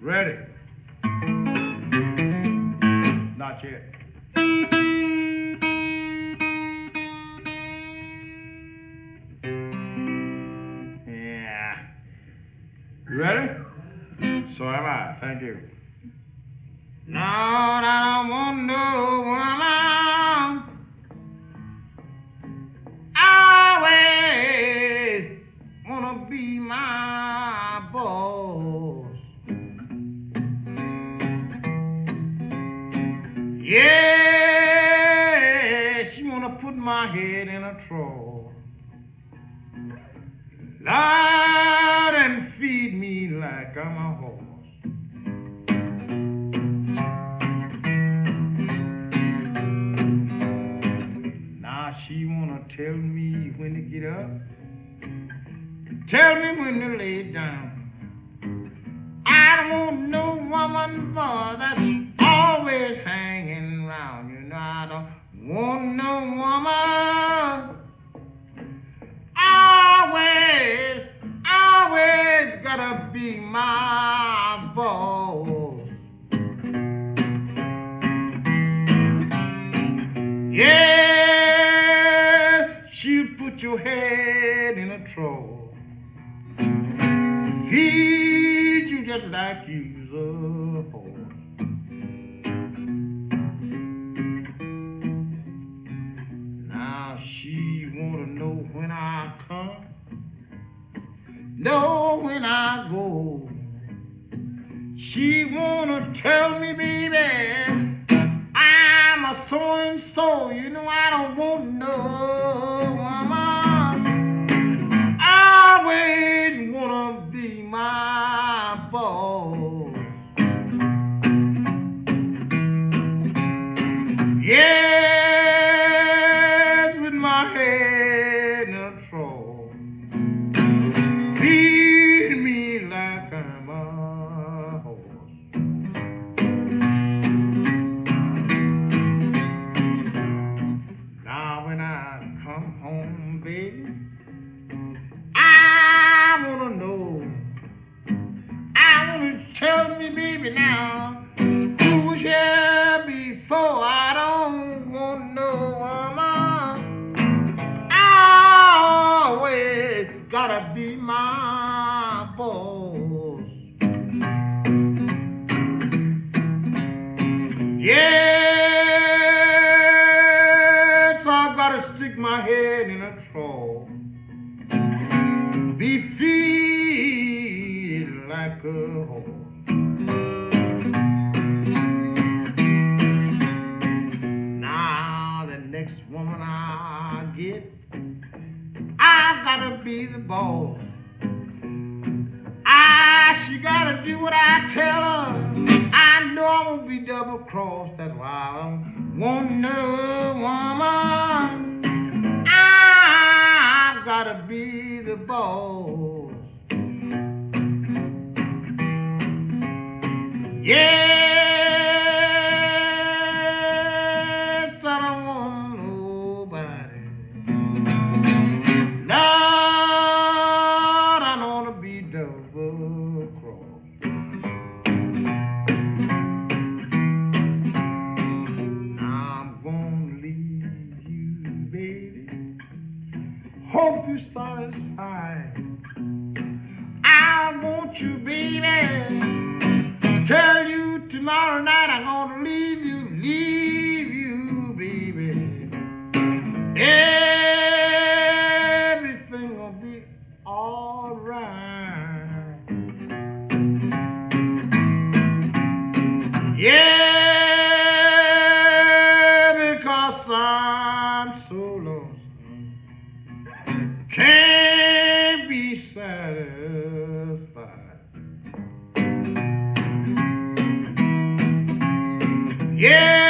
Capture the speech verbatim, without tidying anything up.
Ready? Not yet. Yeah. You ready? So am I. Thank you. Lord, I don't want no woman. I always wanna be my boss. Yeah, she wanna put my head in a trough. Lord, and feed me like I'm a horse. Now she wanna tell me when to get up, tell me when to lay down. I don't want no woman, boy, that's always hanging around. You know, I don't want no woman. Always, always gotta be my boss. Yeah, she'll put your head in a trough, feed you just like you's a horse. Now she wanna know when I come, know when I go. She wanna tell me, baby, I'm a so-and-so. You know I don't want no woman. Always wanna be my boss. Yes, with my head in a trough, feed me like I'm a horse. Now when I come home, baby, I wanna know, I wanna tell me, baby, now, who was here before? I don't want no woman. I always gotta be my boss. Yes, I gotta stick my head in a trough, be feed like a horse. Now the next woman I get, I gotta be the boss. Ah, she gotta do what I tell her. I know I won't be double crossed. That's why I don't want no woman. I gotta be the boss. Yes, I don't want nobody. Lord, I don't wanna be double crossed. Now I'm gonna leave you, baby. Hope you're satisfied. I want you, baby. Tell you tomorrow night I'm gonna leave you, leave you, baby. Everything will be alright. Yeah, because I'm so lonesome, can't be satisfied. Yeah.